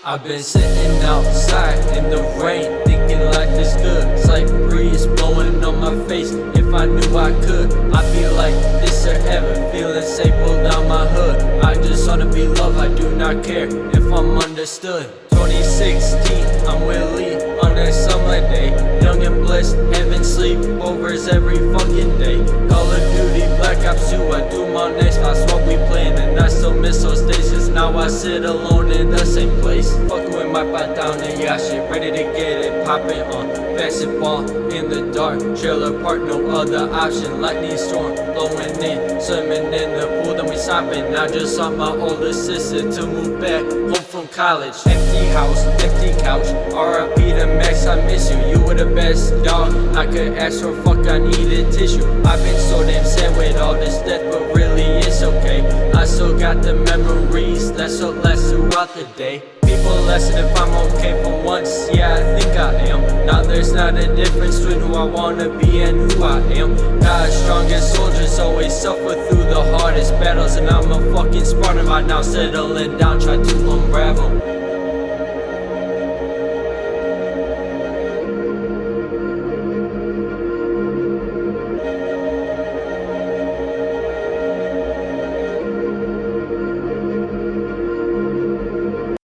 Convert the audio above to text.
I've been sitting outside in the rain, thinking life is good. It's like breeze blowing on my face. If I knew I could, I'd be like this or heaven, feeling safe, pull down my hood. I just wanna be loved, I do not care if I'm understood. 2016, I'm with Lee on a summer day. Young and blessed, having sleepovers every fucking day. Call of Duty, Black Ops 2, I do my next, that's what we playing. And I still miss those days, cause now I sit alone in the same place. Fucking with my pot down and yeah, shit, ready to get it poppin' on. Basketball in the dark, trailer park, no other option. Lightning storm blowing in, swimming in the pool, then we stopping. I just saw my older sister to move back home from college. Empty house, empty couch, R.I.P. to Max, I miss you. You were the best dog I could ask for, fuck I needed tissue. I've been so damn sad with all this death, but really it's okay. I still got the memories that's what lasts throughout the day. People asking if I'm okay for once, yeah I think I am. Now there's not a difference between who I wanna be and who I am. God's strongest soldiers always suffer through the hardest battles, and I'm a fucking Spartan by now, settling down, try to unravel.